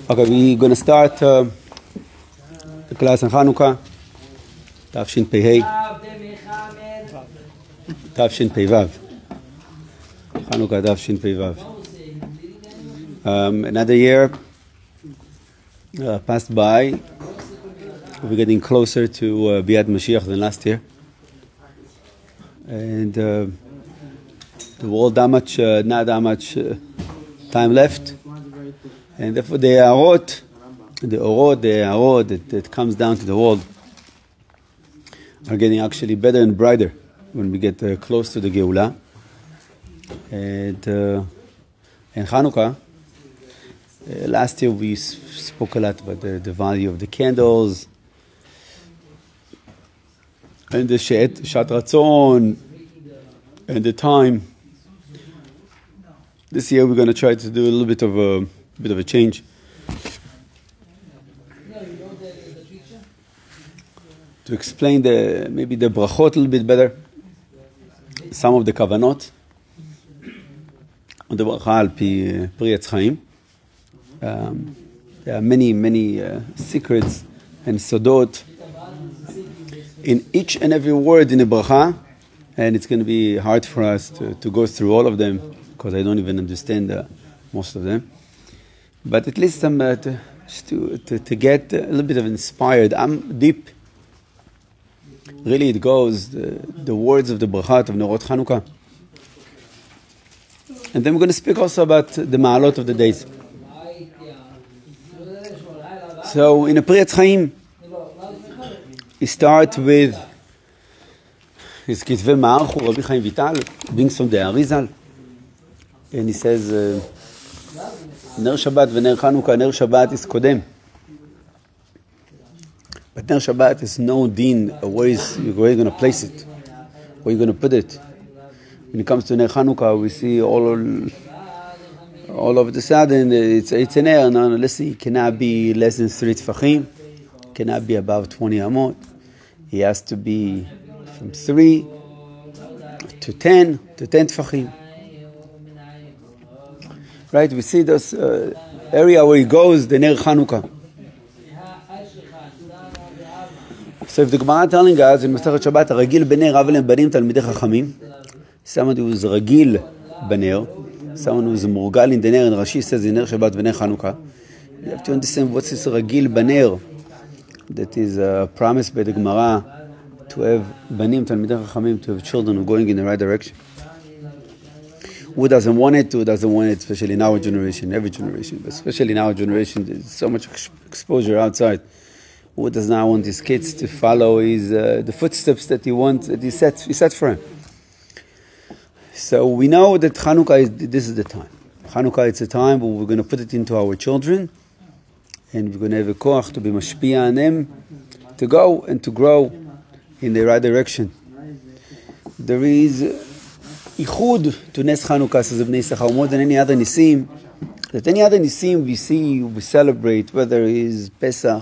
Okay, we're going to start the class on Chanukah, Tafshin Pei Tafshin Pei Vav. Chanukah Tafshin Pei Vav. Another year passed by. We're getting closer to Biat Mashiach than last year. And the world not that much time left. And therefore the Arot that comes down to the world are getting actually better and brighter when we get close to the Geulah. And Chanukah, last year we spoke a lot about the value of the candles and the Shat Ratzon and the time. This year we're going to try to do a little bit of a change. To explain maybe the brachot a little bit better, some of the kavanot on the bracha al pi Pri Etz Chaim. There are many secrets and sodot in each and every word in the bracha, and it's going to be hard for us to go through all of them because I don't even understand most of them. But at least I'm to get a little bit of inspired. I'm deep. Really, it goes the words of the brachat of Nerot Chanukah, and then we're going to speak also about the ma'alot of the days. So in a Pri Etz Chaim, he starts with his Kitvei Ma'archu Rabbi Chaim Vital, brings from the Arizal, and he says, Ner Shabbat v'Ner Chanukah. Ner Shabbat is Kodem, but Ner Shabbat is no din. Where you're going to place it, where you're going to put it. When it comes to Ner Chanukah, we see all of the sudden it's an Ner. No, let's see, it cannot be less than 3 tefachim, cannot be above 20 amot. He has to be from 3 to 10 tefachim. Right, we see this area where he goes, the Ner Chanukah. So if the Gemara telling us in Masechet Shabbat, Ragil b'ner Avel banim talmidei chachamim, someone who is Ragil b'ner, someone who is Murgal in the Ner, and Rashi says in Ner Shabbat v'Ner Chanukah, you have to understand what's this Ragil b'ner that is promised by the Gemara to have banim talmidei chachamim, to have children who are going in the right direction. Who doesn't want it? Who doesn't want it? Especially in our generation, every generation, but especially in our generation, there's so much exposure outside. Who does not want his kids to follow the footsteps that he set for him? So we know that Chanukah this is the time. Chanukah is a time where we're going to put it into our children, and we're going to have a koach to be mashpia on them, to go and to grow in the right direction. There is Ichud to Nes Chanukah, says Ibn Yisachar, more than any other Nisim. That any other Nisim we celebrate, whether it is Pesach,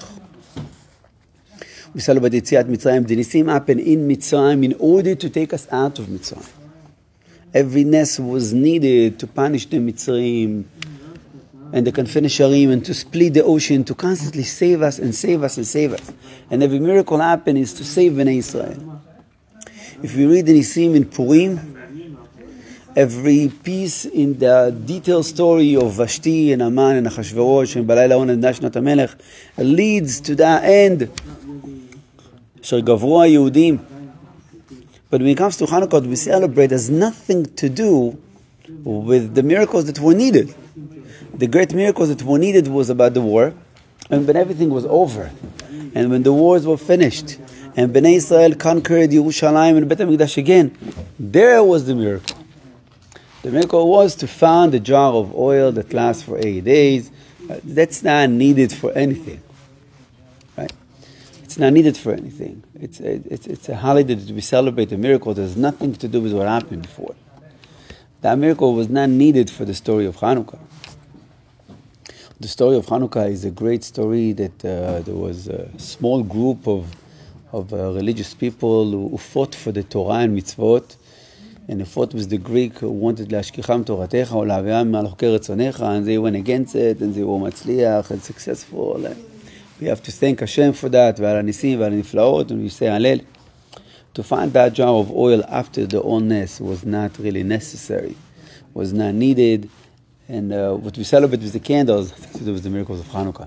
we celebrate Yetziat Mitzrayim. The Nisim happen in Mitzrayim in order to take us out of Mitzrayim. Every Nes was needed to punish the Mitzrayim and the Kanfei and to split the ocean, to constantly save us and save us and save us. And every miracle happen is to save Bnei Israel. If we read the Nisim in Purim, every piece in the detailed story of Vashti and Aman and Achashverosh and Balayla On and Dashnat HaMelech leads to the end. Asher Gavru HaYehudim. But when it comes to Chanukah, we celebrate has nothing to do with the miracles that were needed. The great miracles that were needed was about the war, and when everything was over, and when the wars were finished, and Bnei Israel conquered Yerushalayim and Beit HaMikdash again, there was the miracle. The miracle was to find a jar of oil that lasts for 8 days. That's not needed for anything, right? It's not needed for anything. It's a holiday that we celebrate a miracle that has nothing to do with what happened before. That miracle was not needed for the story of Chanukah. The story of Chanukah is a great story that there was a small group of religious people who fought for the Torah and mitzvot, and they fought with the Greek who wanted להשכיחם תורתך או להביאם מעל חוקי רצונך, and they went against it, and they were מצליח and successful. We have to thank Hashem for that, ועל הניסים ועל הנפלאות, and we say הלל. To find that jar of oil after the illness was not really necessary, was not needed, and what we celebrate with the candles has to do with the miracles of Hanukkah.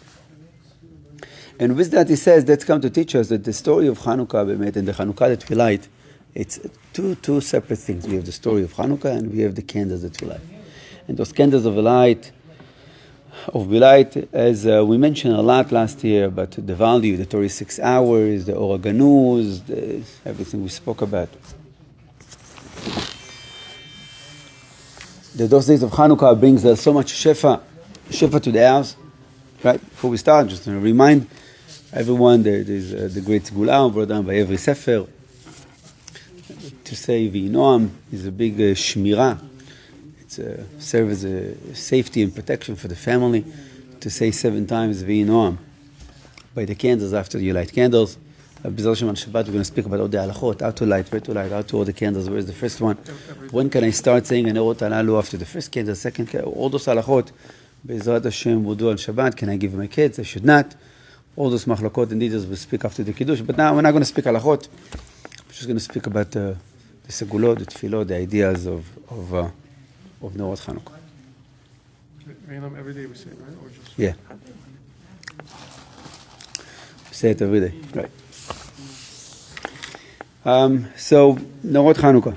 And with that, he says, that's come to teach us that the story of Hanukkah and the Hanukkah that we light, it's two separate things. We have the story of Hanukkah and we have the candles that we light. And those candles of light, as we mentioned a lot last year, but the value, the 36 hours, the Or HaGanuz, everything we spoke about. Those days of Hanukkah brings so much shefa to the house. Right? Before we start, just to remind everyone there's the great Segula brought down by every Sefer. To say V'inoam is a big shmirah. It's serves as a safety and protection for the family. To say 7 times V'inoam by the candles after you light candles. B'ezrat Hashem on Shabbat we're going to speak about all the halachot, how to light, where to light, how to hold the candles, where's the first one. When can I start saying Anerot Halalu after the first candle, second candle, all those halachot. B'ezrat Hashem will do on Shabbat. Can I give my kids? I should not. All those machlokot and details we'll speak after the Kiddush. But now we're not going to speak halachot. We're just going to speak about the segulot, the tefillot, the ideas of Nerot Chanukah. Every day we say it, right? Or just... Yeah. We say it every day, right. So, Nerot Chanukah.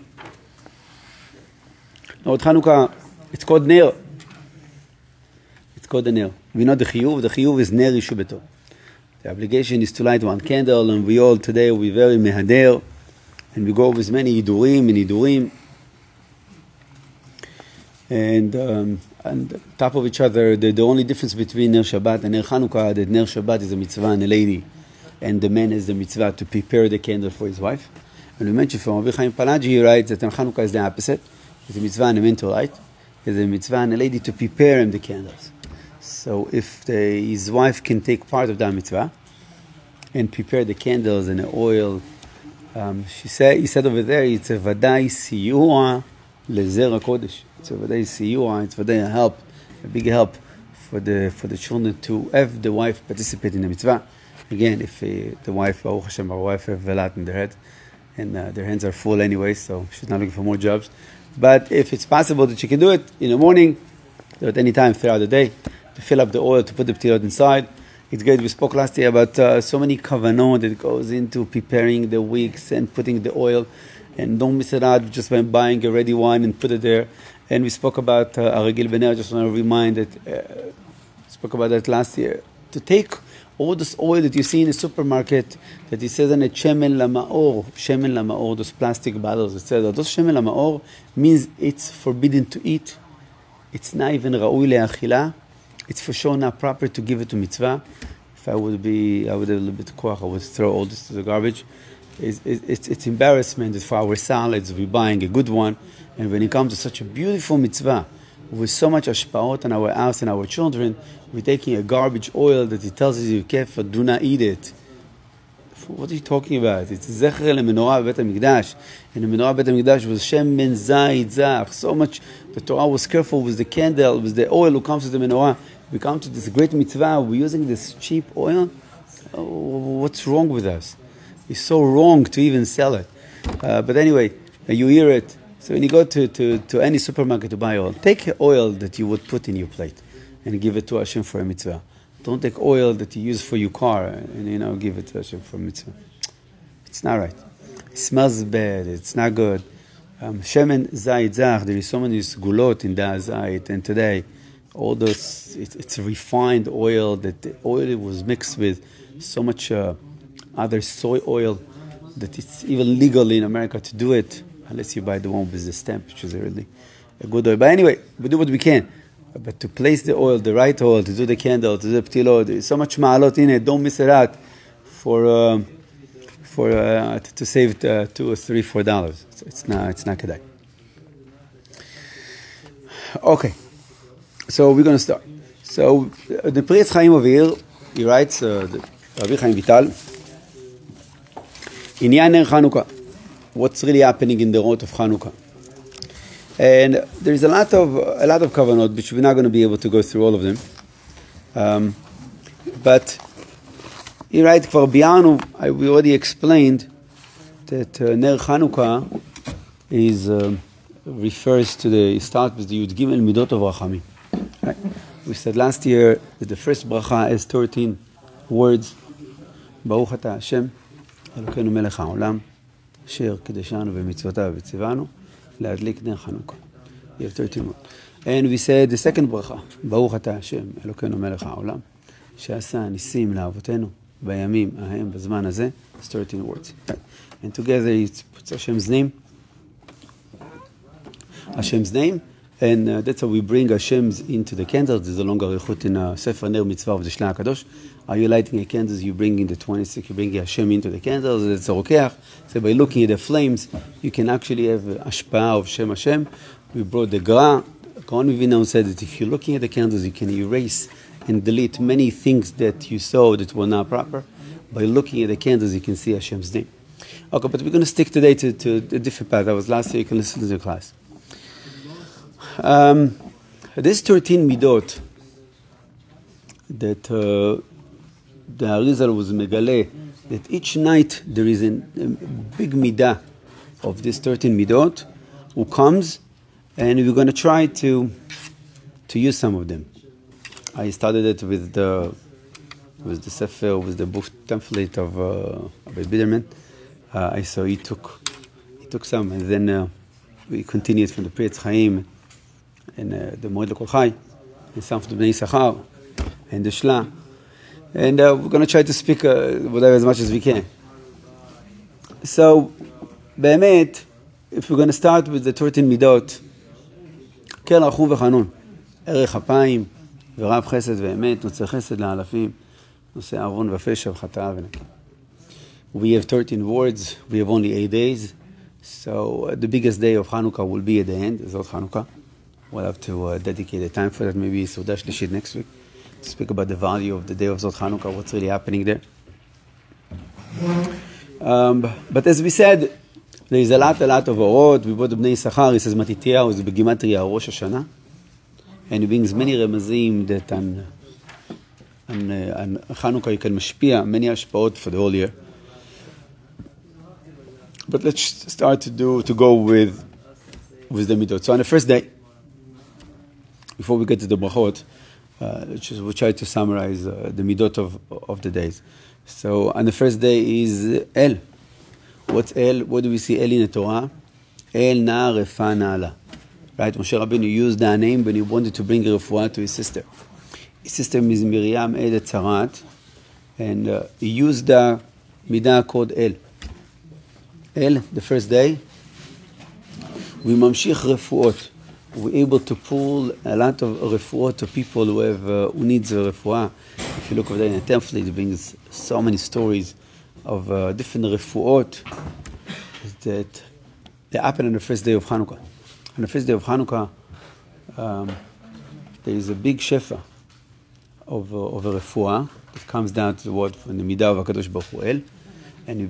Nerot Chanukah, it's called Ner. It's called the Ner. We know the Chiyuv. The Chiyuv is Ner Yishu Beto. The obligation is to light one candle, and we all today, we very mehader, and we go with many Idurim. And on top of each other, the only difference between Ner Shabbat and Ner Chanukah, that Ner Shabbat is a mitzvah on a lady, and the man is the mitzvah to prepare the candle for his wife. And we mentioned from Rabbi Chaim Palaji, he writes that Ner Chanukah is the opposite. It's a mitzvah on a man to light. It's a mitzvah on a lady to prepare him the candles. So if his wife can take part of that mitzvah and prepare the candles and the oil, he said over there, it's a vadai siyua lezer HaKodesh. It's a vadai siyua, it's vadai a big help for the children to have the wife participate in the mitzvah. Again, if the wife, Baruch Hashem, our wife have a lot in their head, and their hands are full anyway, so she's not looking for more jobs. But if it's possible that she can do it in the morning, or at any time throughout the day, to fill up the oil, to put the ptilot inside. It's great. We spoke last year about so many kavanot that goes into preparing the wicks and putting the oil. And don't miss it out just by buying a ready one and put it there. And we spoke about Aragil Bener. I just want to remind that, spoke about that last year. To take all this oil that you see in the supermarket, that it says on it, Shemen Lamaor, those plastic bottles, etc. Those Shemen Lamaor means it's forbidden to eat. It's not even Ra'ui Le'achila. It's for sure not proper to give it to mitzvah. If I would have a little bit of koach, I would throw all this to the garbage. It's embarrassment that for our salads we're buying a good one, and when it comes to such a beautiful mitzvah with so much ashpaot on our house and our children, we're taking a garbage oil that it tells us you careful, do not eat it. What are you talking about? It's Zecher le-menorah b'Beit HaMikdash. And the menorah b'Beit HaMikdash was Shem ben Zayit Zach. So much, the Torah was careful with the candle, with the oil who comes to the menorah. We come to this great mitzvah, we're using this cheap oil. Oh, what's wrong with us? It's so wrong to even sell it. But anyway, you hear it. So when you go to any supermarket to buy oil, take oil that you would put in your plate and give it to Hashem for a mitzvah. Don't take oil that you use for your car and give it to Hashem for mitzvah. It's not right. It smells bad. It's not good. Shemen Zayit Zach. There is so many gulot in da Zayit, and today all those it's refined oil that the oil was mixed with so much other soy oil that it's even legal in America to do it unless you buy the one with the stamp, which is really a good oil. But anyway, we do what we can. But to place the oil, the right oil, to do the candle, to do the ptilot, there's so much ma'alot in it. Don't miss it out to save $2 or $3, $4. It's not kedai. Okay, so we're going to start. So the Pri Etz Chaim over here, he writes, Rabbi Chaim Vital, Inyan Ner Chanukah. what's really happening in the road of Hanukkah. And there's a lot of kavanot, which we're not going to be able to go through all of them. But you're right, כבר ביארנו, we already explained that Ner Hanukkah refers to start with the Yud Gimel Midot of Rachamim. Right? We said last year that the first bracha has 13 words. Baruch Ata Hashem, Elokeinu Melech HaOlam, Asher Kideshanu v'mitzvotav v'tzivanu, להדליק נר חנוכה. You have 13 words. And we said the second bracha, Baruch Ata Hashem, Elokeinu Melech HaOlam, שעשה ניסים לאבותינו בימים ההם בזמן הזה, it's 13 words. Right? And together it puts Hashem's name, and that's how we bring Hashem's into the candles. There's a longer rechut in Sefer Ner Mitzvah of the Shlach HaKadosh. Are you lighting a candles? You bring in the 26, you bring Hashem into the candles. It's a rokeach. So by looking at the flames, you can actually have ashpah of Shem Hashem. We brought the Gra. Gaon Vivina said that if you're looking at the candles, you can erase and delete many things that you saw that were not proper. By looking at the candles, you can see Hashem's name. Okay, but we're going to stick today to a different path. That was last year. You can listen to the class. This 13 midot that the Arizal was megale, that each night there is a big midah of this 13 midot who comes, and we're going to try to use some of them. I started it with the Sefer, with the book template of Abed Biderman. I saw he took some, and then we continued from the Priyat Chaim and the Moed Lekol Chai, and some from the Bnei Yisachar, and the Shla. And we're going to try to speak whatever as much as we can. So, באמת, if we're going to start with the 13 midot, כן רחום וחנון, ערך אפיים, ורב חסד ואמת, נוצר חסד לאלפים, נושא עוון ופשע וחטאה ונקי. We have 13 words, we have only 8 days, so the biggest day of Hanukkah will be at the end, Zot Hanukkah. We'll have to dedicate a time for that, maybe Sudah Shlishit next week, to speak about the value of the day of Zot Hanukkah, what's really happening there. But as we said, there is a lot of orot. We brought the Bnei Yisachar, he says Matityahu is begimatria Rosh Hashanah, and he brings many remazim that on Hanukkah you can mashpia, many ashpaot for the whole year. But let's start to go with the midot. So on the first day, before we get to the brachot, we'll try to summarize the midot of the days. So on the first day is El. What's El? What do we see El in the Torah? El na refa na'ala. Right? Moshe Rabbeinu used that name when he wanted to bring a refuah to his sister. His sister is Miriam Edet Tzarat, and he used the midah called El. El, the first day, we mamshich refuot. We're able to pull a lot of refuot to people who needs a refuah. If you look over there in the template, it brings so many stories of different refuot that they happen on the first day of Hanukkah. On the first day of Hanukkah, there is a big shefa of a refuah that comes down to the word from the midah of HaKadosh Baruch Hu El, and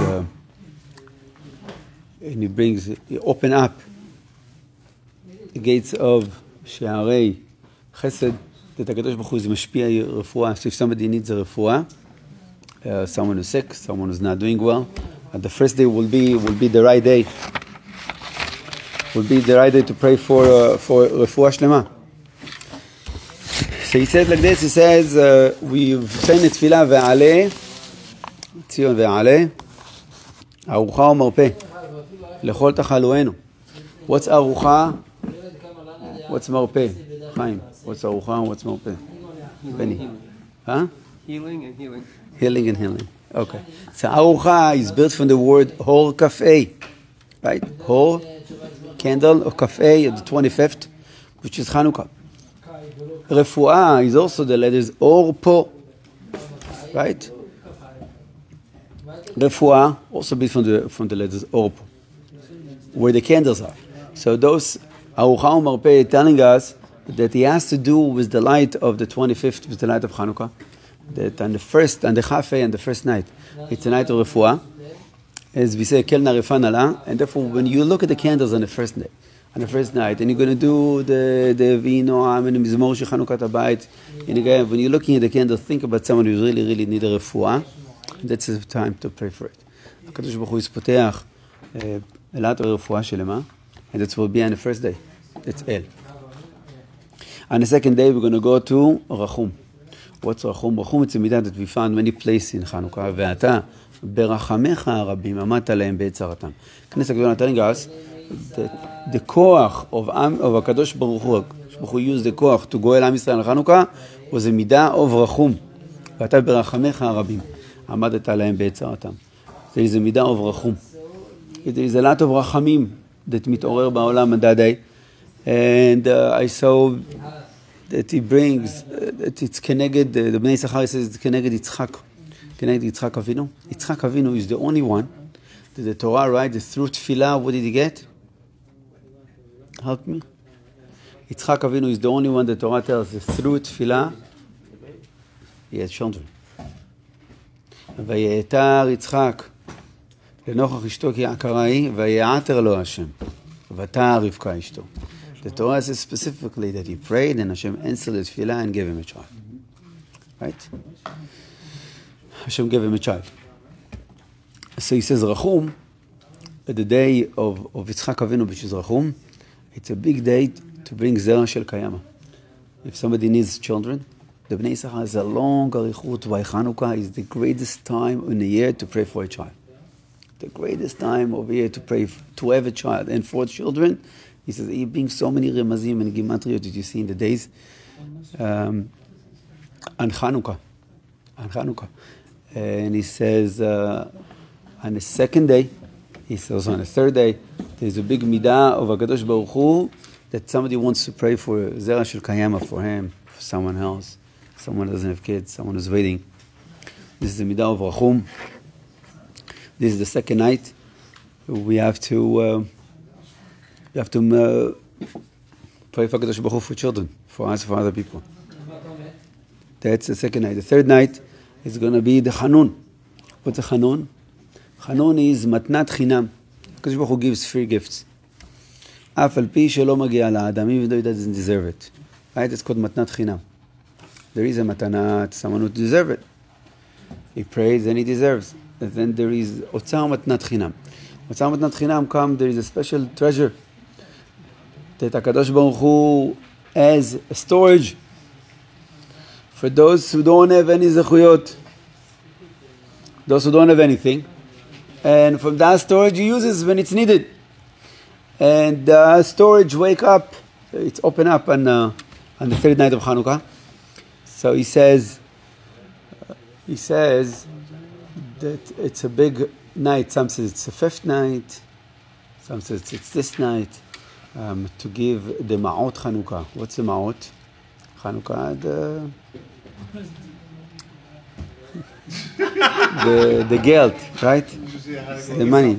he open up the gates of She'arei Chesed, that HaKadosh Baruch Hu is mashpia refuah. So if somebody needs a refuah, someone who's sick, someone who's not doing well, the first day will be the right day. Will be the right day to pray for refuah shlema. So he says like this. He says we've said tefillah ve'aleh Tzion ve'aleh arucha u'marpeh lechol tachaluenu. What's arucha? What's marpeh? Chaim. What's arucha? What's marpeh? Benny. Huh? Healing and healing. Healing and healing. Okay. So arucha is built from the word hor kafei, right? Hor, candle, of kafei, the 25th, which is Hanukkah. Refuah is also the letters or po, right? Refuah also built from the letters or po, where the candles are. So those arucha u'marpeh telling us that he has to do with the light of the 25th, with the light of Hanukkah. That on the chafei and the first night, it's the night of refuah, as we say, Kel Narefan Allah, and therefore when you look at the candles on the first day, on the first night, and you're going to do the Vino, and the Mizmor Shel Chanukah Habayit, and again, when you're looking at the candle, think about someone who really, really needs a refuah. That's the time to pray for it. הקדוש ברוך הוא יספתח אלת הרפואה שלמה, and that will be on the first day. That's El. On the second day, we're going to go to Rachum. What's Rachum? Rachum, it's a midah that we found many places in Chanukah. ואתה ברחמך הרבים עמדת להם בעת צרתם. כנסת הגדולה telling us that the koach of HaKadosh Baruch Hu used the koach to go אל עם ישראל לחנוכה was a midah of Rachum. ואתה ברחמך הרבים עמדת להם בעת צרתם. There is a midah of Rachum. There is a lot of rachamim that מתעורר בעולם on that day. And I saw that he brings, that it's connected, the Bnei Yisachar says it's connected Yitzchak. Connected Yitzchak Avinu. Yitzchak Avinu is the only one that the Torah writes through Tefillah. What did he get? Help me. Yitzchak Avinu is the only one that the Torah tells that through Tefillah he had children. ויעתר יצחק לנוכח אשתו כי עקרה היא ויעתר לו השם ותער רבקה אשתו. The Torah says specifically that he prayed and Hashem answered his tefillah and gave him a child. Right? Hashem gave him a child. So he says Rachum, the day of Yitzchak Avinu, which is Rachum, it's a big day to bring Zerah Shel Kayama. If somebody needs children, the Bnei Yisachar has a long arichut. Why Chanukah is the greatest time in the year to pray for a child. The greatest time of the year to pray to have a child and for children. He says, you bring so many remazim and gimatriot that you see in the days on Chanukah. And he says, on the second day, he says on the third day, there's a big midah of HaKadosh Baruch Hu that somebody wants to pray for Zerah Shel Kayama for him, for someone else, someone doesn't have kids, someone is waiting. This is the midah of Rachum. This is the second night. We have to pray for HaKadosh Baruch Hu for children, for us, for other people. That's the second night. The third night is going to be the Chanun. What's a Chanun? Chanun is matnat chinam. HaKadosh Baruch Hu gives free gifts. אף על פי שלא מגיע לאדם, even though he doesn't deserve it. Right? It's called matnat chinam. There is a matana to someone who deserves it. He prays and he deserves. And then there is Otzar matnat chinam. Otzar matnat chinam comes, there is a special treasure that HaKadosh Baruch Hu has a storage for those who don't have any zechuyot, those who don't have anything. And from that storage he uses when it's needed. And storage wake up, it's open up on the third night of Chanukah. So he says that it's a big night. Some says it's the fifth night. Some says it's this night. To give the Ma'ot Chanukah. What's the Ma'ot? Chanukah, the geld, right? The money.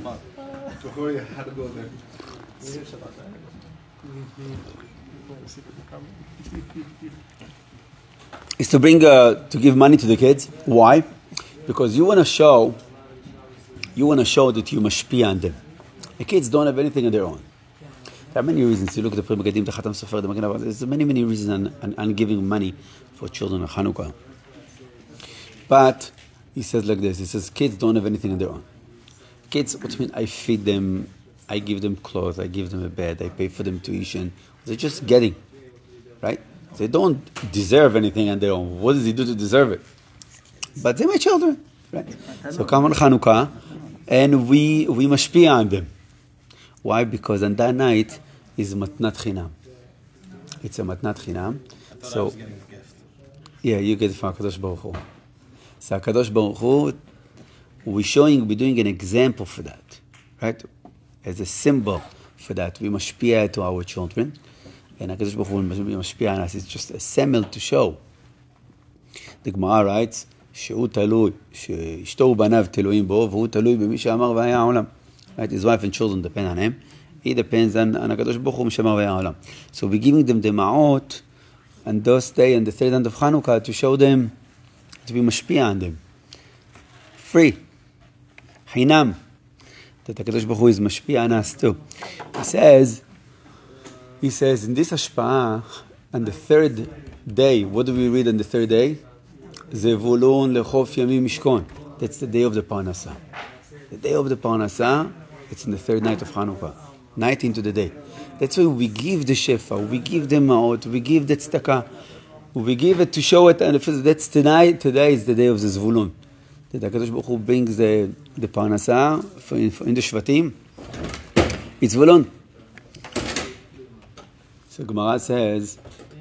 Is to bring to give money to the kids. Why? Because you want to show that you mashpi on them. The kids don't have anything on their own. There are many reasons. You look at the Pri Megadim, the Khatam Sofer, the Magen Avraham. There's many reasons on giving money for children on Chanukah. But he says like this. He says kids don't have anything on their own. Kids, what do you mean? I feed them, I give them clothes, I give them a bed, I pay for them tuition. They're just getting, right? They don't deserve anything on their own. What does he do to deserve it? But they're my children, right? So come on Chanukah, and we mashpia on them. Why? Because on that night is matnat chinam. It's a matnat chinam. So, yeah, you get it from HaKadosh Baruch Hu. So HaKadosh Baruch Hu, we're doing an example for that, right? As a symbol for that, we mashpia to our children. And HaKadosh Baruch Hu mashpia on us. It's just a symbol to show. The Gemara writes, שהוא תלוי, שאשתו ובניו תלויים בו, והוא תלוי במי שאמר והיה העולם. Right? His wife and children depend on him. He depends on HaKadosh Baruch Hu, Mishamar v'ya Olam. So we're giving them the ma'ot on those days, on the third end of Chanukah, to show them, to be mashpia on them. Free. Hinam. that HaKadosh Baruch Hu is Mashpia on us too. He says, in this Hashpa'ah, on the third day, what do we read on the third day? Zevulun lechof yamim mishkon. That's the day of the Parnasah. The day of the Parnasah, it's in the third night of Hanukkah. Night into the day. That's why we give the Shefa, we give the Ma'ot, we give the Tzedakah. We give it to show it, and that's tonight. Today is the day of the Zvulun. That HaKadosh Baruch Hu brings the Parnasah in the Shvatim. It's Zvulun. So Gemara says,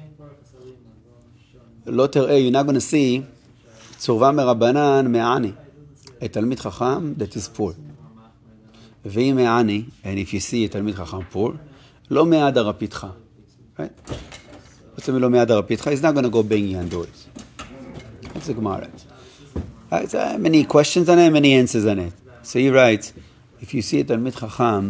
Lo ter'eh, you're not going to see צורבה מרבנן מעני, a תלמיד חכם that is poor. ואם מעני, and if you see a תלמיד חכם poor, לא מעד הרפיתך. Right? What's the mean, לא מעד הרפיתך? He's not going to go banging on doors. That's the Gemara. Many questions on it, many answers on it. So he writes, if you see a תלמיד חכם,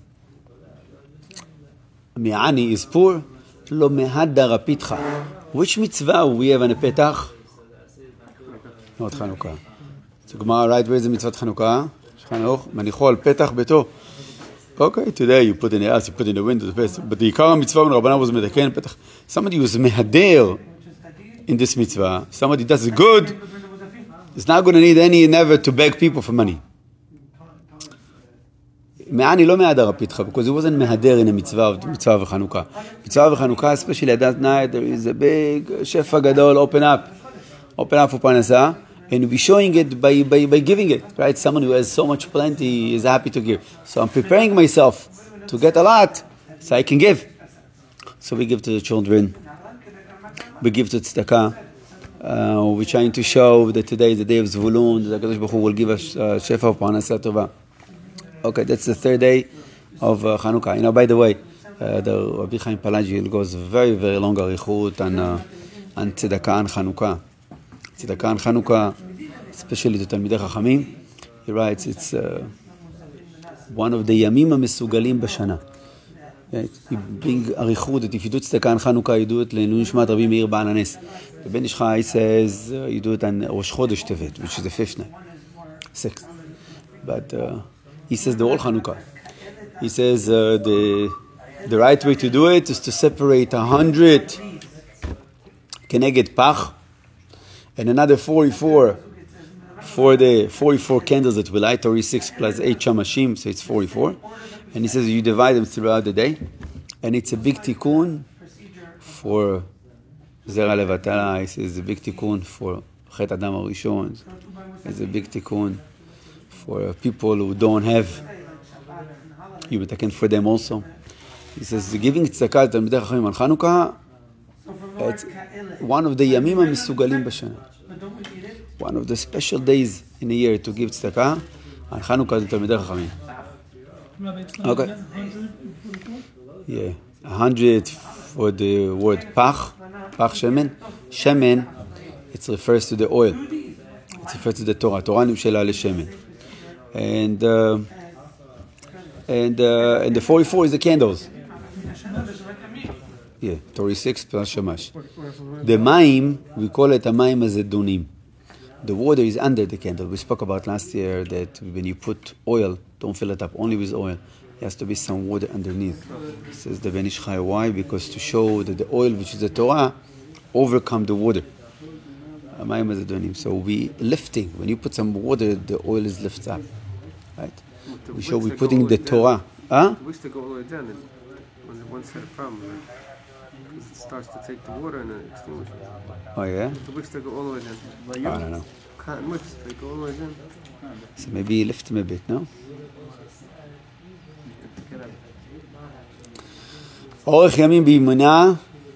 מעני is poor, לא מעד הרפיתך. Which mitzvah we have on a petach? Not Chanukah. So Gemara, right, where is the mitzvah Chanukah? Chanuch, manicho al petach beto. Okay, today you put in the house, you put in the window, but the Ikar mitzvah when Rabbanan was medeken petach. Somebody was mehader in this mitzvah. Somebody does it good. It's not going to need any never to beg people for money. Me'ani lo me'adar apitcha, because it wasn't mehader in a mitzvah of Chanukah. Mitzvah of Chanukah, especially at that night, there is a big shefa gadol, open up for Parnasah, and we're showing it by giving it, right? Someone who has so much plenty is happy to give. So I'm preparing myself to get a lot, so I can give. So we give to the children, we give to tzedakah. We're trying to show that today is the day of Zvulun, that HaKadosh Baruch Hu will give us shefa of Parnasah tova. Okay, that's the third day of Chanukah. You know, by the way, the Rabbi Chaim Palagi goes very, very long arichut on tzedakah and Chanukah. Tzedakah and Chanukah, especially to Talmidei Chachamim, he writes, it's one of the Yamim HaMesugalim B'Shana. Right? You bring arichut that if you do tzedakah and Chanukah, you do it Le'ilui Nishmat Rabbi Meir Baal HaNes. The Ben Ish Chai says you do it on Rosh Chodesh Tevet, which is the 5th night, 6th. But he says the whole Chanukah. He says the right way to do it is to separate 100 keneged pach and another 44 for the 44 candles that we light, 36 plus 8 shamashim, so it's 44. And he says you divide them throughout the day, and it's a big tikkun for Zera Levatala. He says a big tikkun for Chet Adam HaRishon. It's a big tikkun for people who don't have, you betaken for them also. He says, giving tzedakah to Talmidei Chachamim on Chanukah, it's one of the Yamim HaMesugalim B'Shana. One of the special days in a year to give tzedakah on Chanukah to Talmidei Chachamim. Okay. Yeah. 100 for the word pach shemen. Shemen, it refers to the oil. It refers to the Torah. Torah nimshela le'shemen. And the 44 is the candles. Yeah, 36 plus shamash. The maim, we call it a maim azedunim. The water is under the candle. We spoke about last year that when you put oil, don't fill it up only with oil. There has to be some water underneath. Says the Ben Ish Chai. Why? Because to show that the oil, which is the Torah, overcome the water. So we lifting. When you put some water, the oil is lifted up. Right? We show we're putting the Torah. Huh? We used to go all the way down. Once had a problem, right? Because it starts to take the water and then extinguish it. Oh yeah? The wicks that go all the way down. I don't know. Cotton wicks, they go all the way down. So maybe lift them a bit, no? אורך ימים בימונה.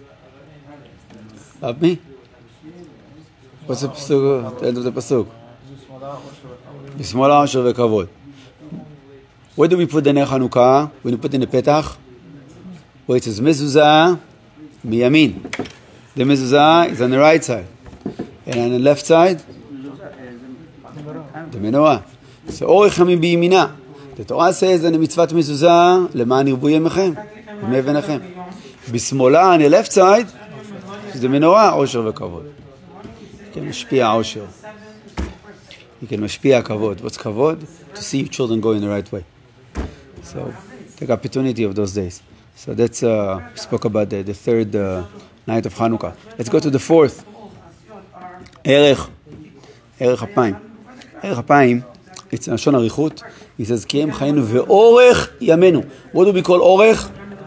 Of me? What's the pasuk? The end of the pasuk. בשמאלה עושר וכבוד. Where do we put the ner Chanukah? When you put in the petach, where it says mezuzah miyamin. The mezuzah is on the right side, and on the left side, the menorah. So orech yamim biyimina. The Torah says in the mitzvah mezuzah leman yirbu yemechem, yemei v'nechem. Bismola on the left side is the menorah osher v'kavod. You can mashpia osher. You can mashpia kavod. What's kavod? To see your children go in the right way. So take opportunity of those days. So that's, we spoke about the third night of Hanukkah. Let's go to the fourth. ערך אפיים. ערך אפיים, it's לשון אריכות. He says, כי הם חיינו ואורך ימינו. What do we call אורך?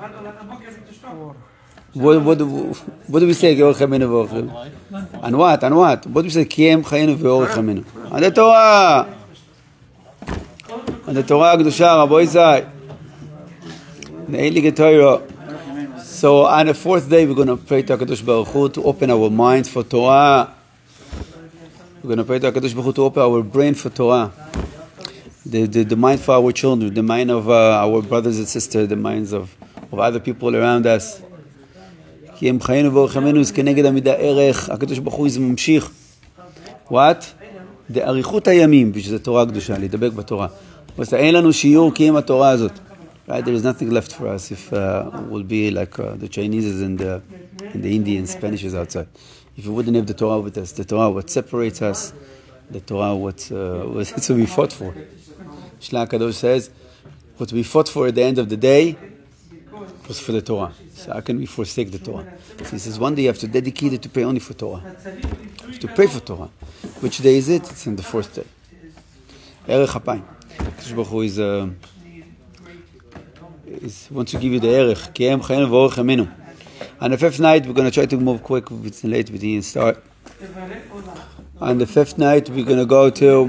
What do we say? אורך ימינו ואורך ימינו. On what? What do we say? כי הם חיינו ואורך ימינו. על התורה. על התורה הקדושה, רבו ישראל. נעילי Torah. So on the fourth day, we're going to pray to HaKadosh Baruch Hu to open our minds for Torah. We're going to pray to HaKadosh Baruch Hu to open our brain for Torah. The mind for our children, the mind of our brothers and sisters, the minds of other people around us. כי הם חיינו ואורך ימינו, זה כנגד המידה ערך. הקדוש ברוך הוא זה ממשיך. What? אריכות הימים, בשביל תורה הקדושה, להידבק בתורה. אין לנו שיעור כי עם התורה הזאת. Right? There is nothing left for us if we'll be like the Chinese and the Indian Spanishes outside. If we wouldn't have the Torah with us, the Torah, what separates us, the Torah, what's we fought for. Shla HaKadosh says, what we fought for at the end of the day was for the Torah. So how can we forsake the Torah? So he says, one day you have to dedicate it to pray only for Torah. You have to pray for Torah. Which day is it? It's on the fourth day. Erech HaPayim. Kadosh Baruch Hu wants to give you the erech. Ki em chayenu v'orech yaminu. On the fifth night, we're going to try to move quick. It's late, we didn't start. On the fifth night, we're going to go to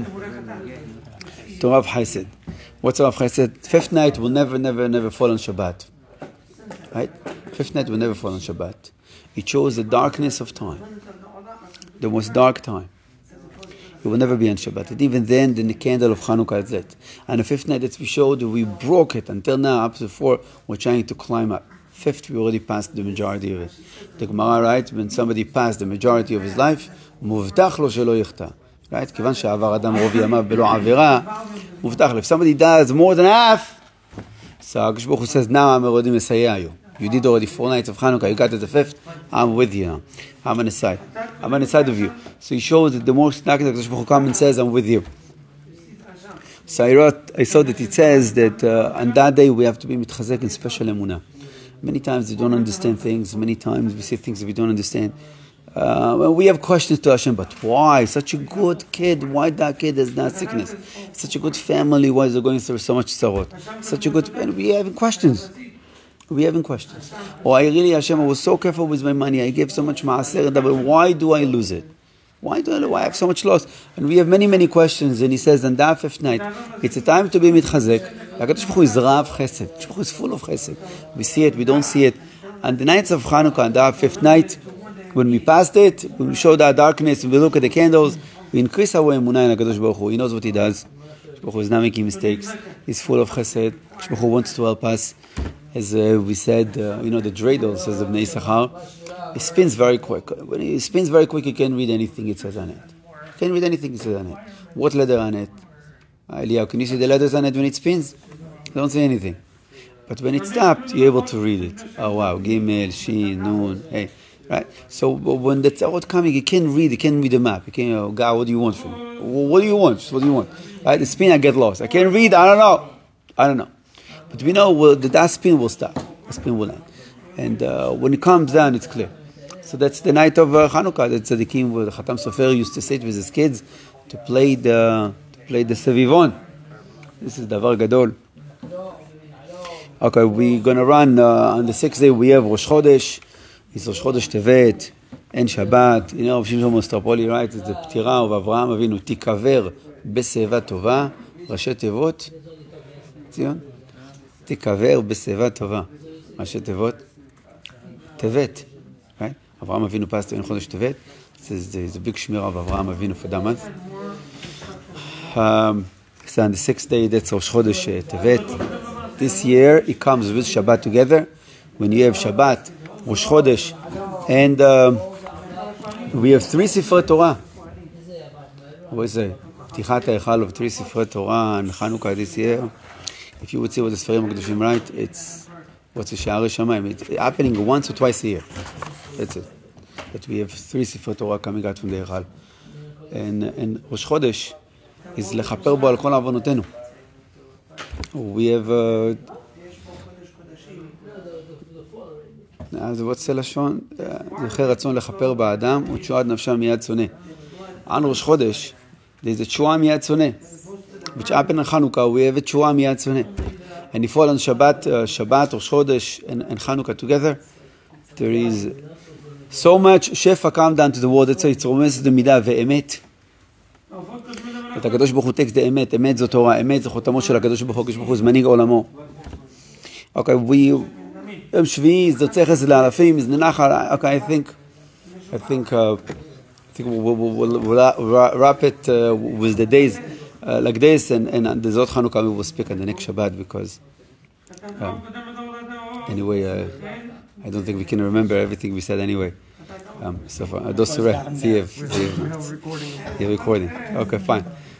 Rav Chesed. What's Rav Chesed? Fifth night will never fall on Shabbat. Right? Fifth night will never fall on Shabbat. It shows the darkness of time. The most dark time. It will never be on Shabbat. And even then, the candle of Hanukkah is lit. On the fifth night that we showed, we broke it. Until now, up to 4, we're trying to climb up. Fifth, we already passed the majority of it. The Gemara writes, when somebody passed the majority of his life, מובטח לו שלא יחטא. Right? כיוון שעבר אדם רוב ימיו בלא עבירה, מובטח לו. If somebody does more than half, so HaKadosh Baruch Hu says, now I'm already מסייע you. You did already 4 nights of Hanukkah, you got to the 5th, I'm with you now. I'm on the side. I'm on the side of you. So he shows that the more snack that HaKadosh Baruch Hu comes and says, I'm with you. So I saw that it says that on that day we have to be mitchazek in special emunah. Many times we don't understand things. Many times we say things that we don't understand. We have questions to Hashem, but why? Such a good kid. Why that kid has that sickness? Such a good family. Why is he going through so much tzarot? Such a good... And we have questions. Oh, Hashem, I was so careful with my money. I gave so much maaser, but why do I lose it? Why I have so much loss? And we have many questions. And he says, on that 5th night, it's a time to be mitchazek. HaKadosh Baruch Hu is Rav Chesed. HaKadosh Baruch Hu is full of Chesed. We see it, we don't see it. On the nights of Hanukkah, on that 5th night, when we passed it, when we show that darkness, and we look at the candles, we increase our emunah in HaKadosh Baruch Hu. He knows what he does. HaKadosh Baruch Hu is not making mistakes. He's full of Chesed. HaKadosh Baruch Hu wants to help us. As we said, the dreidel says of Bnei Yisachar, it spins very quick. When it spins very quick, you can't read anything it says on it. You can't read anything it says on it. What letter on it? Eliyahu, can you see the letters on it when it spins? You don't see anything. But when it stopped, you're able to read it. Oh wow, Gimel, Shin, Nun, hey. Right? So when the tzarot coming, you can't read the map. You can't, God, what do you want from me? What do you want? What do you want? Right? The spin, I get lost. I can't read, I don't know. But we know that spin will stop. The spin will end. And when it comes down, it's clear. So that's the night of Hanukkah. That tzaddikim, where the Khatam Sofer used to sit with his kids to play the Sevivon. This is Davar Gadol. Okay, we're going to run on the 6th day. We have Rosh Chodesh. It's Rosh Chodesh Tevet. En Shabbat. Rav Shimshon Mostropoli writes, it's the Ptira of Avraham Avinu. Tikaver b'seva tova. Rashi Tevot. Zion? Tikaver b'seva tova. Rashi Tevot. Tevet. Right? Avraham Avinu passed in Chodesh Tevet. There's a big shmir of Avraham Avinu for that month. So on the 6th day, that's Rosh Chodesh Tevet. This year, it comes with Shabbat together. When you have Shabbat, Rosh Chodesh, and we have 3 Sifrei Torah. What is it? Ptichat HaEchal of 3 Sifrei Torah and Chanukah this year. If you would see what the Sfarim HaKadoshim write, it's what's the Sha'arei Shamayim. It's happening once or twice a year. That's it. But we have 3 Sifrei Torah coming out from the Echal. And Rosh Chodesh is lechaper bo al kol avonotenu. we have, אז what's the לשון? זכר רצון לכפר באדם ותשועת נפשם מיד שונא. On Rosh Chodesh, there's a תשועה מיד שונא. Which happened on Hanukkah, we have a תשועה מיד שונא. And if all on Shabbat, Rosh Chodesh, and Hanukkah together, there is so much shefa come down to the world. That's why it's רומז למידה ואמת. את הקדוש ברוך הוא טקסט האמת, אמת זו תורה, אמת זו חותמו של הקדוש ברוך הוא, הקדוש ברוך הוא זמני עולמו. אוקיי, יום שביעי, זה צחס לאלפים, זה נחל, אוקיי, I think we'll wrap it with the days like this, and the Zot Chanukah we will speak on the next Shabbat, because anyway, I don't think we can remember everything we said anyway. So far, see if you're recording. Okay, fine.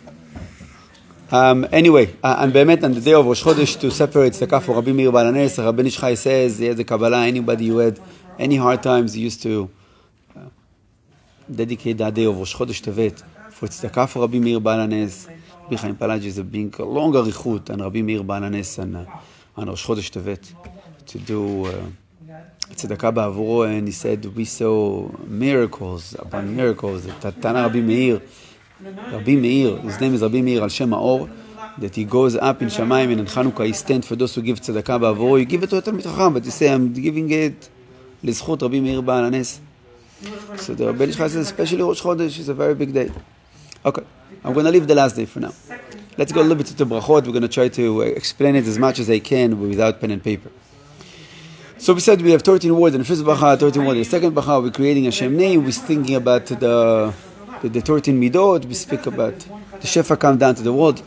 Anyway, and באמת, on the day of Rosh Chodesh, to separate tzedakah for Rabbi Meir Baal HaNes, Rabbi Nishchai says, he had the Kabbalah, anybody who had any hard times, he used to dedicate that day of Rosh Chodesh Tevet for tzedakah for Rabbi Meir Baal HaNes. Rabbi Chaim Palagi is being a long arichut on Rabbi Meir Baal HaNes on Rosh Chodesh Tevet to do tzedakah ba'avuro, and he said, we saw miracles upon miracles. Tana Rabbi Meir, his name is Rabbi Meir al Shem Ha'or, that he goes up in Shamayim, and in Chanukah he stands for those who give tzedakah ba'avuro. You give it to a Talmid Chacham, but you say, I'm giving it l'zchut Rabbi Meir Baal HaNes. So the Rabbi Nishchai says, especially Rosh Chodesh is a very big day. Okay, I'm going to leave the last day for now. Let's go a little bit to the brachot. We're going to try to explain it as much as I can without pen and paper. So we said we have 13 words in the first bracha, 13 words in the second bracha. We're creating a Hashem name. We're thinking about the 13 midot. We speak about the shefa come down to the world.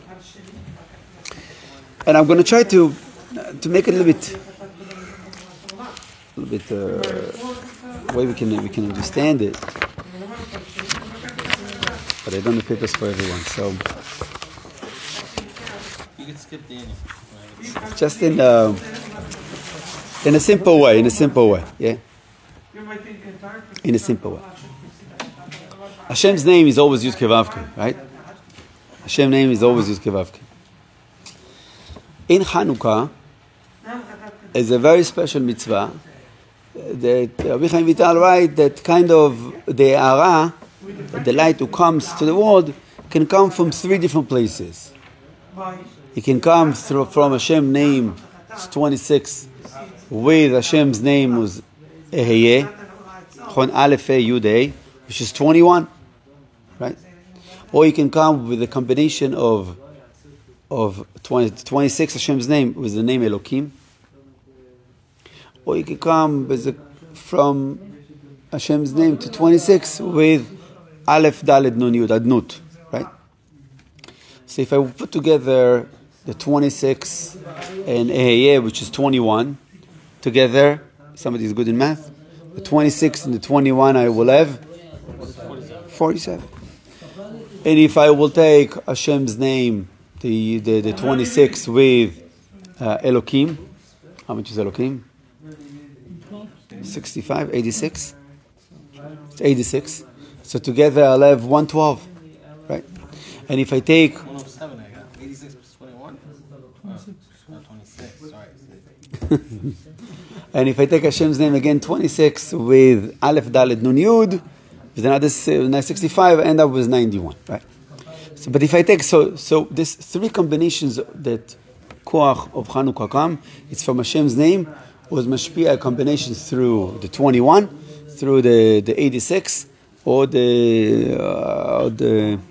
And I'm going to try to make it a little bit way we can understand it. But I don't have papers for everyone, so you can skip the ending. Just in a simple way, yeah. In a simple way. Hashem's name is always Yud Kei Vav Kei, right? Hashem's name is always Yud Kei Vav Kei. In Hanukkah is a very special mitzvah that Rabbi Chaim Vital writes that kind of the Ha'ara, the light who comes to the world, can come from 3 different places. It can come from Hashem's name, it's 26, with Hashem's name was Eheye, Chon Aleph He Yud He, which is 21, right? Or you can come with a combination of 26 Hashem's name with the name Elokim. Or you can come from Hashem's name to 26 with Aleph Daled Nun Yud Adnut, right? So if I put together the 26 and Eheye, which is 21, together, somebody is good in math, the 26 and the 21 I will have 47. And if I will take Hashem's name, the 26 with Elokim, how much is Elokim? 65, 86? It's 86. So together I'll have 112, right? And if I take 107, I got 86 plus 21. Not 26, sorry. And if I take Hashem's name again, 26 with Aleph Daled Nun Yud, with another 65, I end up with 91, right? So, but if I take so this 3 combinations that Koach of Chanukah come, it's from Hashem's name, was mashpia combinations through the 21, through the 86, or the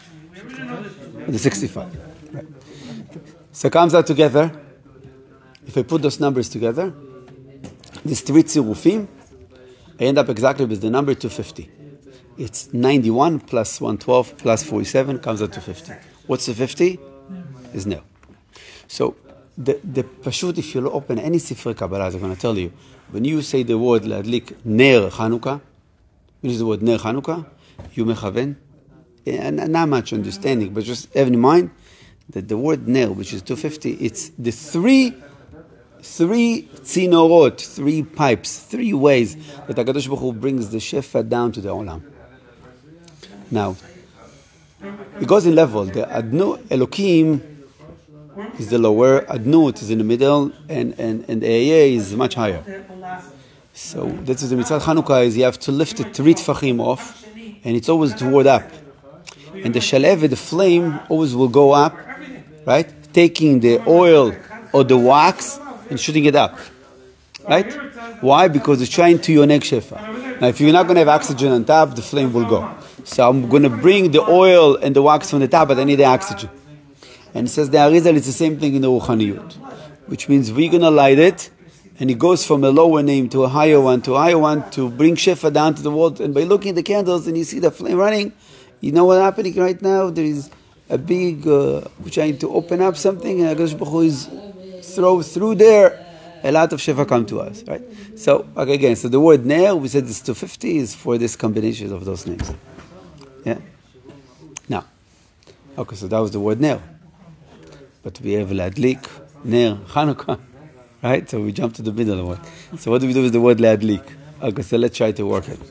65. Right. So it comes out together. If I put those numbers together, these 3 tzirufim, I end up exactly with the number 250. It's 91 plus 112 plus 47 comes out to 50. What's the 50? Is nil. So the pashut, if you open any Sifrei Kabbalah, I'm going to tell you, when you say the word Ladlik Ner Chanukah, when you use the word Ner Chanukah, you mechaven, and not much understanding, but just have in mind that the word Ner, which is 250, it's the 3 tzinorot, 3 pipes, 3 ways that HaKadosh Baruch Hu brings the shefa down to the olam. Now, it goes in level. The Adnu Elokim is the lower, Adnut is in the middle, and the Ehyeh is much higher. So this is the mitzvah Chanukah, is you have to lift it 3 tfachim off, and it's always toward up. And the shalev, the flame, always will go up, right? Taking the oil or the wax and shooting it up, right? Why? Because it's trying to yonek shefa. Now, if you're not going to have oxygen on top, the flame will go. So I'm going to bring the oil and the wax from the top, but I need the oxygen. And it says the Arizal, it's the same thing in the Ruchaniyut, which means we're going to light it, and it goes from a lower name to a higher one to bring shefa down to the world. And by looking at the candles and you see the flame running, you know what's happening right now? There is a big, we're trying to open up something, and HaKadosh Baruch Hu is through there, a lot of shefa come to us, right? So, okay, again, so the word ner, we said it's 250, is for this combination of those names. Yeah? Now, okay, so that was the word ner. But we have ladlik, ner, Chanukah, right? So we jump to the middle of the word. So what do we do with the word ladlik? Okay, so let's try to work it.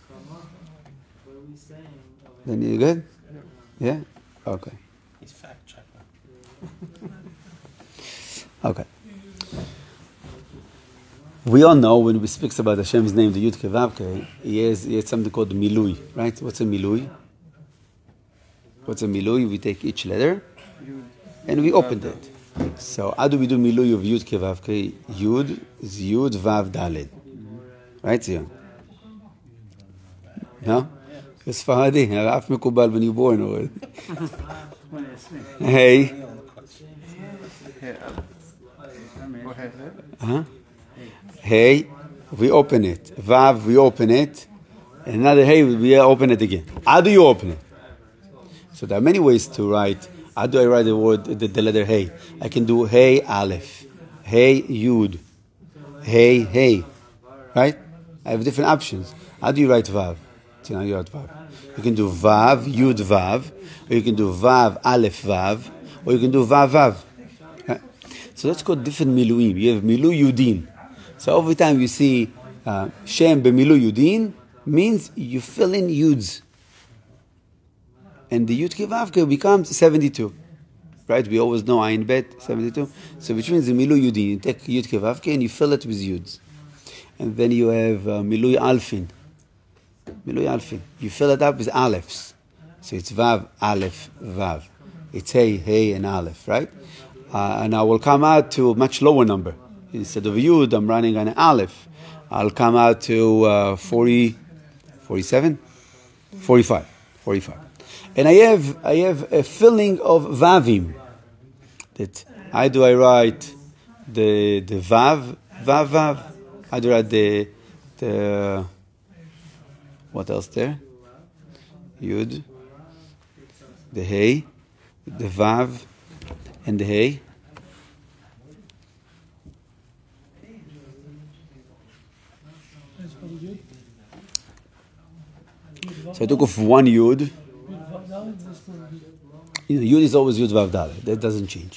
Then you good? Yeah? Okay. He's fact checker. Okay. We all know when we speak about Hashem's name, the Yud Kei Vav Kei, he has something called milui, right? What's a milui? We take each letter and we open it. So how do we do milui of Yud Kei Vav Kei? Yud is Yud Vav Daled. Right, Zion? No? It's Faradi. Raf Mekubal when you're born already. Hey. Huh? Hey, we open it. Vav, we open it. And another hey, we open it again. How do you open it? So there are many ways to write. How do I write the word, the letter hey? I can do hey, aleph. Hey, yud. Hey. Right? I have different options. How do you write vav? So now you write vav. You can do vav, yud, vav. Or you can do vav, aleph, vav. Or you can do vav, vav. Right? So that's called different miluim. You have milu yudin. So every time you see Shem b'milu yudin, means you fill in yuds. And the Yud Kei Vav Kei becomes 72. Right? We always know Ayin Bet, 72. So which means the milu yudin. You take Yud Kei Vav Kei and you fill it with yuds. And then you have milui alfin. You fill it up with alephs. So it's vav, aleph, vav. It's hey, and aleph, right? And I will come out to a much lower number. Instead of yud, I'm running an aleph. I'll come out to 40, 47, 45. And I have a filling of vavim. That how do I write the vav? How do I write the what else there? Yud, the hey, the vav, and the hey. So I took off one yud. Yud is always yud vav dalet. That doesn't change.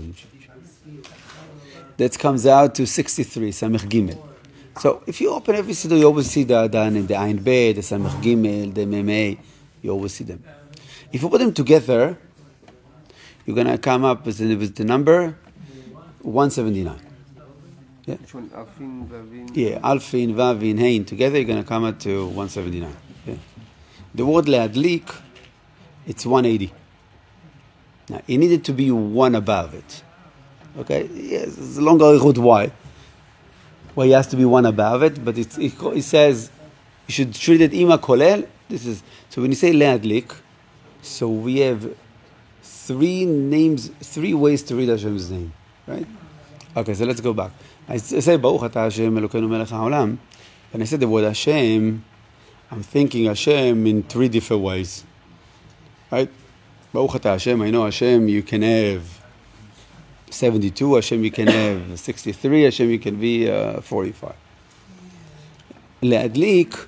That comes out to 63, samech gimel. So if you open every siddur, you always see the Ayin Beit, the Samech Gimel, the Memei. You always see them. If you put them together, you're going to come up with the number 179. Yeah? Which one? Alfin, Vavin? Yeah, Alfin, Vavin, Hein. Together you're going to come up to 179. Yeah. The word Leadlik, it's 180. Now, it needed to be one above it. Okay? Yes, it's a long arichut. Why? Well, he has to be one above it, but it says you should treat it ima kolel. So when you say leadlik, so we have 3 ways to read Hashem's name, right? Okay, so let's go back. I say Baruch Ata Hashem Elokeinu Melech HaOlam. When I said the word Hashem, I'm thinking Hashem in 3 different ways, right? Baruch Ata Hashem. I know Hashem. You can have 72, Hashem you can have 63, Hashem you can be 45. Le'adlik,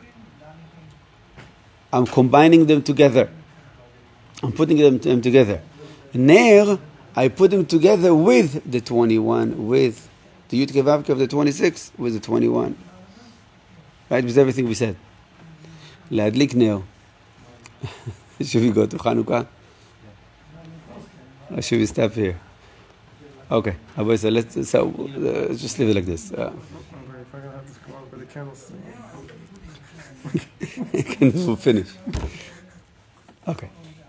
I'm combining them together. I'm putting them together. Ner, I put them together with the 21, with the Yud Kei Vav Kei of the 26, with the 21. Right, with everything we said. Le'adlik ner. Should we go to Chanukah? Or should we stop here? Okay, so let's just leave it like this. If I'm gonna have to come up with a candlestick. We'll finish. Okay.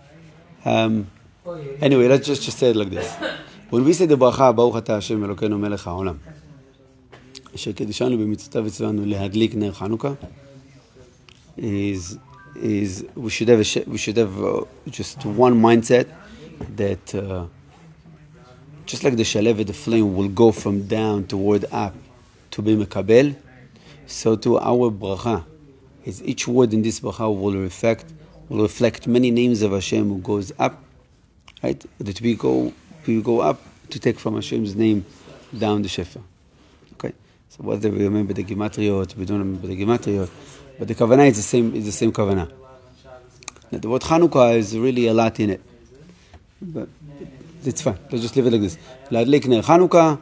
Anyway, let's just say it like this. When we say the bracha, Baruch Ata Hashem Elokeinu Melech HaOlam, אשר קידשנו במצוותיו וציוונו להדליק נר חנוכה, is we should have just one mindset that just like the shalevet, the flame will go from down toward up to be mekabel, so to our bracha is each word in this bracha will reflect many names of Hashem who goes up, right? That we go up to take from Hashem's name down the shefa. Okay, so whether we remember the gematriot, we don't remember the gematriot, but the kavanah is the same kavanah. Now, the word Chanukah is really a lot in it, but it's fine. Let's just leave it like this. L'adlik ner Chanukah,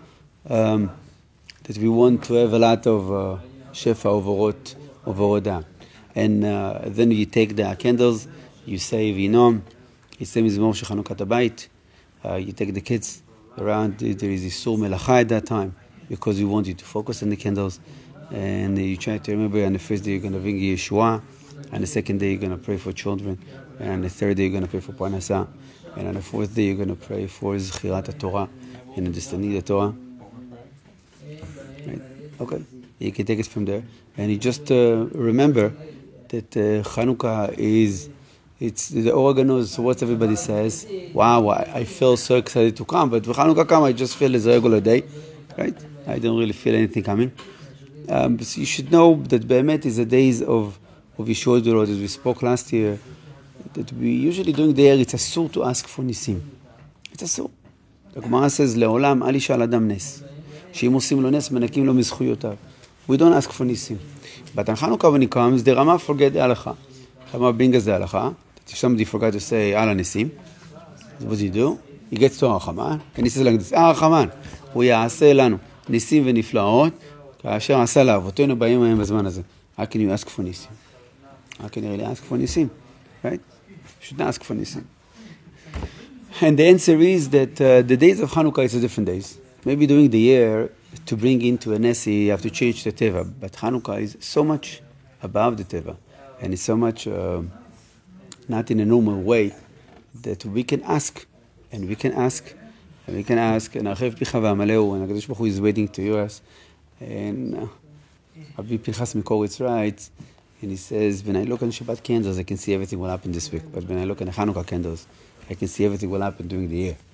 that we want to have a lot of shefa over Odah. And then you take the candles, you say Vinom, you say Mizmor Shechanukat Habayit, you take the kids around, there is Isur Melacha at that time, because we want you to focus on the candles, and you try to remember on the first day you're going to bring Yeshua, and the second day you're going to pray for children, and on the third day you're going to pray for Parnasah, and on the fourth day you're going to pray for Zechirat Torah, and understanding the Torah. Right? Okay, you can take it from there, and you just remember that Chanukah it's the organos, so what everybody says, wow, I feel so excited to come, but when Chanukah comes, I just feel it's a regular day, right? I don't really feel anything coming. So you should know that Be'emet is the days of Yeshua Dorot, as we spoke last year, that we usually during the year, it's asur to ask for nisim. It's asur. The Gemara says, Le'olam al yishal adam nes. She'im osim lo nes, menakim lo mizchuyotav. We don't ask for nisim. But on Chanukah, when it comes, the Rama forget the halacha. Rama brings us the halacha. If somebody forgot to say Ala Nisim, what does he do? He gets to Arachaman, and he says like this, Arachaman, הוא יעשה לנו ניסים ונפלאות, כאשר עשה לאבותינו באים מהם בזמן הזה. How can you ask for nisim? How can you really ask for nisim? Right? You should not ask for nisim. And the answer is that the days of Chanukah is different days. Maybe during the year, to bring into a Nesi, you have to change the Teva. But Chanukah is so much above the Teva. And it's so much not in a normal way that we can ask. And we can ask. And we can ask. And Achev Picha V'Amaleu, and HaKadosh Baruch Hu is waiting to hear us. And Rabbi Pinchas Mikorowitz writes, and he says, when I look on Shabbat candles, I can see everything will happen this week. But when I look on the Chanukah candles, I can see everything will happen during the year.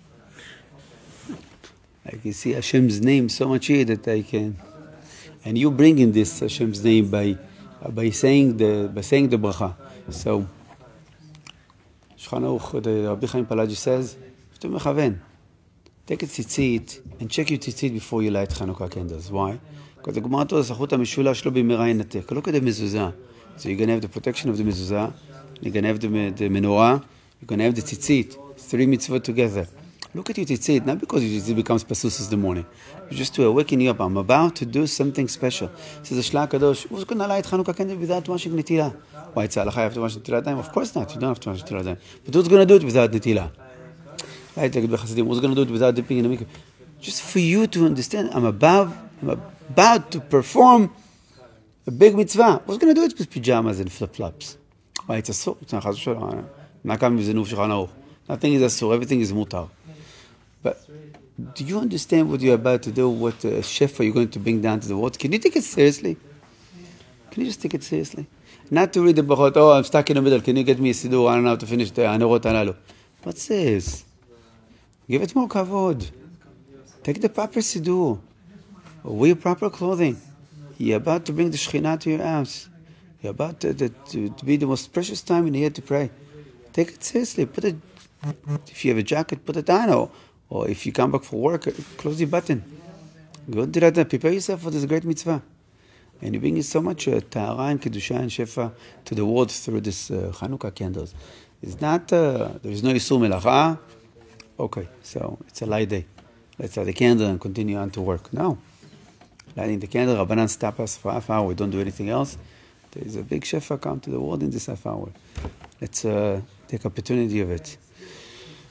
I can see Hashem's name so much here that I can. And you bring in this Hashem's name by saying the bracha. So, Shulchan Aruch, the Rabbi Chaim Palaji says, take a tzitzit and check your tzitzit before you light Chanukah candles. Why? Because the Gemara told us, החוט המשולש לא במהרה ינתק. Look at the mezuzah. So you're going to have the protection of the mezuzah, you're going to have the menorah, you're going to have the tzitzit. 3 mitzvot together. Look at your tzitzit, not because your tzitzit becomes pasus in the morning. It's just to awaken you up. I'm about to do something special. Says the Shla Kadosh, who's going to light Chanukah candle without washing netilah? Why, it's halacha, you have to wash netilah time? Of course not, you don't have to wash netilah time. But who's going to do it without netilah? Right, like who's going to do it without dipping in the mikveh? Just for you to understand, I'm about to perform a big mitzvah. Who's going to do it with pajamas and flip-flops? Why, it's asur. It's not chas v'shalom. Not coming with the Nuv Shulchan Aruch. Nothing is asur, everything is mutar. But do you understand what you're about to do? What shefa you're going to bring down to the world? Can you take it seriously? Can you just take it seriously? Not to read the brachot, oh, I'm stuck in the middle. Can you get me a siddur? I don't know how to finish the anerot halalu. What's this? Give it more kavod. Take the proper siddur. Wear proper clothing. You're about to bring the Shekhinah to your house. You're about to be the most precious time in the year to pray. Take it seriously. If you have a jacket, put it on. Or if you come back for work, close your button. Go do that. Prepare yourself for this great mitzvah. And you bring so much tahara and kedusha and shefa to the world through this Chanukah candles. It's not, there is no isur melacha. Okay, so it's a light day. Let's light the candle and continue on to work. No. Lighting the candle, Rabbanan stop us for half hour. We don't do anything else. There is a big shefa come to the world in this half hour. Let's take opportunity of it.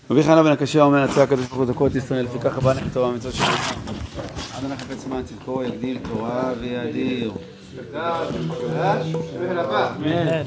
רבי חנן בן הקשיא אומר, רצה הקדוש ברוך הוא זכות ישראל, לפיכך הבא נכתוב המצוות שלנו. עד הנחפץ זמן צדקו, יגדיל תורה ויאדיר.